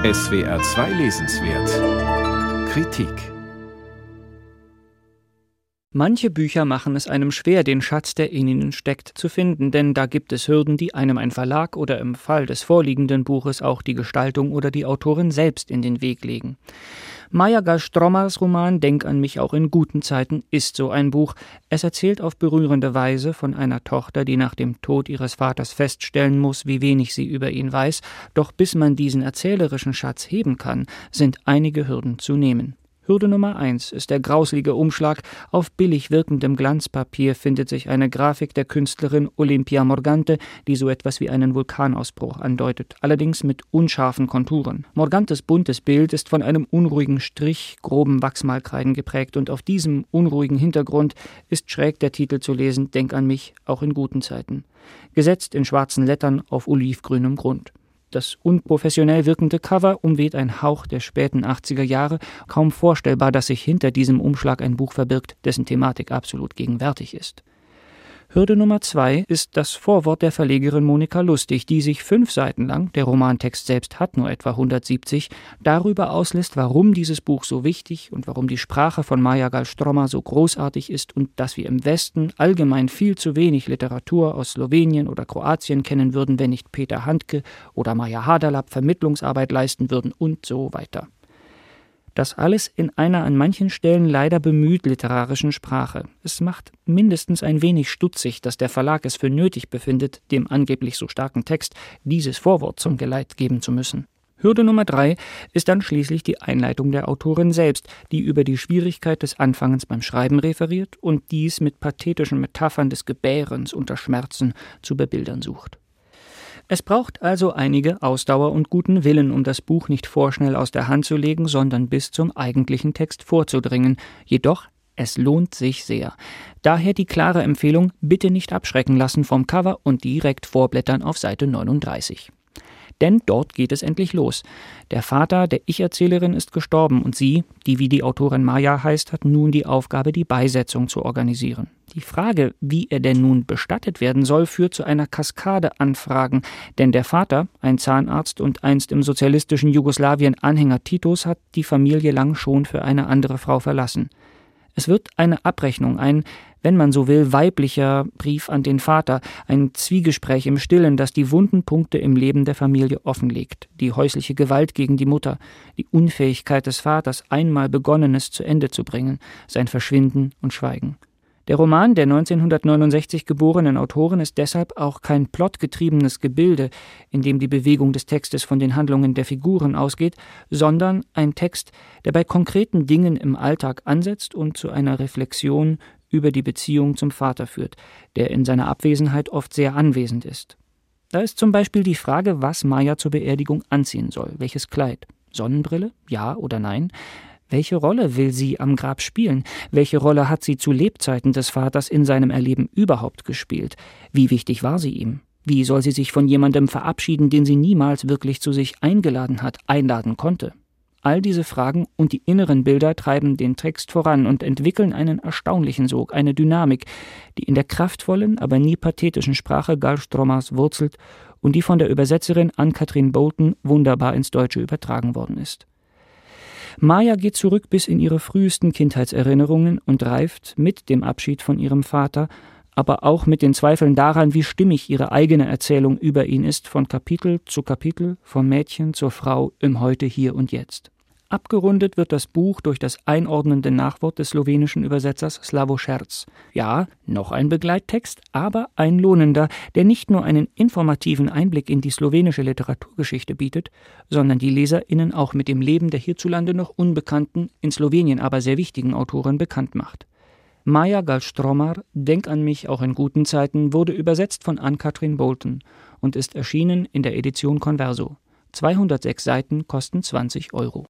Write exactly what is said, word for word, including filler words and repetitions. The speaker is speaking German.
S W R zwei Lesenswert Kritik. Manche Bücher machen es einem schwer, den Schatz, der in ihnen steckt, zu finden, denn da gibt es Hürden, die einem ein Verlag oder im Fall des vorliegenden Buches auch die Gestaltung oder die Autorin selbst in den Weg legen. Maja Galstromars Roman »Denk an mich auch in guten Zeiten« ist so ein Buch. Es erzählt auf berührende Weise von einer Tochter, die nach dem Tod ihres Vaters feststellen muss, wie wenig sie über ihn weiß, doch bis man diesen erzählerischen Schatz heben kann, sind einige Hürden zu nehmen. Hürde Nummer eins ist der grauslige Umschlag. Auf billig wirkendem Glanzpapier findet sich eine Grafik der Künstlerin Olimpia Morgante, die so etwas wie einen Vulkanausbruch andeutet, allerdings mit unscharfen Konturen. Morgantes buntes Bild ist von einem unruhigen Strich groben Wachsmalkreiden geprägt und auf diesem unruhigen Hintergrund ist schräg der Titel zu lesen: »Denk an mich, auch in guten Zeiten«, gesetzt in schwarzen Lettern auf olivgrünem Grund. Das unprofessionell wirkende Cover umweht ein Hauch der späten achtziger Jahre, kaum vorstellbar, dass sich hinter diesem Umschlag ein Buch verbirgt, dessen Thematik absolut gegenwärtig ist. Hürde Nummer zwei ist das Vorwort der Verlegerin Monika Lustig, die sich fünf Seiten lang, der Romantext selbst hat nur etwa hundertsiebzig, darüber auslässt, warum dieses Buch so wichtig und warum die Sprache von Maja Galstromar so großartig ist und dass wir im Westen allgemein viel zu wenig Literatur aus Slowenien oder Kroatien kennen würden, wenn nicht Peter Handke oder Maja Haderlap Vermittlungsarbeit leisten würden und so weiter. Das alles in einer an manchen Stellen leider bemüht literarischen Sprache. Es macht mindestens ein wenig stutzig, dass der Verlag es für nötig befindet, dem angeblich so starken Text dieses Vorwort zum Geleit geben zu müssen. Hürde Nummer drei ist dann schließlich die Einleitung der Autorin selbst, die über die Schwierigkeit des Anfangens beim Schreiben referiert und dies mit pathetischen Metaphern des Gebärens unter Schmerzen zu bebildern sucht. Es braucht also einige Ausdauer und guten Willen, um das Buch nicht vorschnell aus der Hand zu legen, sondern bis zum eigentlichen Text vorzudringen. Jedoch, es lohnt sich sehr. Daher die klare Empfehlung, bitte nicht abschrecken lassen vom Cover und direkt vorblättern auf Seite neununddreißig. Denn dort geht es endlich los. Der Vater der Ich-Erzählerin ist gestorben und sie, die wie die Autorin Maja heißt, hat nun die Aufgabe, die Beisetzung zu organisieren. Die Frage, wie er denn nun bestattet werden soll, führt zu einer Kaskade an Fragen, denn der Vater, ein Zahnarzt und einst im sozialistischen Jugoslawien Anhänger Titos, hat die Familie lang schon für eine andere Frau verlassen. Es wird eine Abrechnung, ein, wenn man so will, weiblicher Brief an den Vater, ein Zwiegespräch im Stillen, das die wunden Punkte im Leben der Familie offenlegt. Die häusliche Gewalt gegen die Mutter, die Unfähigkeit des Vaters, einmal Begonnenes zu Ende zu bringen, sein Verschwinden und Schweigen. Der Roman der neunzehnhundertneunundsechzig geborenen Autorin ist deshalb auch kein plotgetriebenes Gebilde, in dem die Bewegung des Textes von den Handlungen der Figuren ausgeht, sondern ein Text, der bei konkreten Dingen im Alltag ansetzt und zu einer Reflexion über die Beziehung zum Vater führt, der in seiner Abwesenheit oft sehr anwesend ist. Da ist zum Beispiel die Frage, was Maja zur Beerdigung anziehen soll, welches Kleid, Sonnenbrille, ja oder nein? Welche Rolle will sie am Grab spielen? Welche Rolle hat sie zu Lebzeiten des Vaters in seinem Erleben überhaupt gespielt? Wie wichtig war sie ihm? Wie soll sie sich von jemandem verabschieden, den sie niemals wirklich zu sich eingeladen hat, einladen konnte? All diese Fragen und die inneren Bilder treiben den Text voran und entwickeln einen erstaunlichen Sog, eine Dynamik, die in der kraftvollen, aber nie pathetischen Sprache Galstromars wurzelt und die von der Übersetzerin Ann-Kathrin Bolton wunderbar ins Deutsche übertragen worden ist. Maja geht zurück bis in ihre frühesten Kindheitserinnerungen und reift mit dem Abschied von ihrem Vater, aber auch mit den Zweifeln daran, wie stimmig ihre eigene Erzählung über ihn ist, von Kapitel zu Kapitel, vom Mädchen zur Frau im Heute, Hier und Jetzt. Abgerundet wird das Buch durch das einordnende Nachwort des slowenischen Übersetzers Slavoj Šerc. Ja, noch ein Begleittext, aber ein lohnender, der nicht nur einen informativen Einblick in die slowenische Literaturgeschichte bietet, sondern die LeserInnen auch mit dem Leben der hierzulande noch unbekannten, in Slowenien aber sehr wichtigen Autorin bekannt macht. Maja Galstromar, Denk an mich auch in guten Zeiten, wurde übersetzt von Ann-Kathrin Bolton und ist erschienen in der Edition Converso. zweihundertsechs Seiten kosten zwanzig Euro.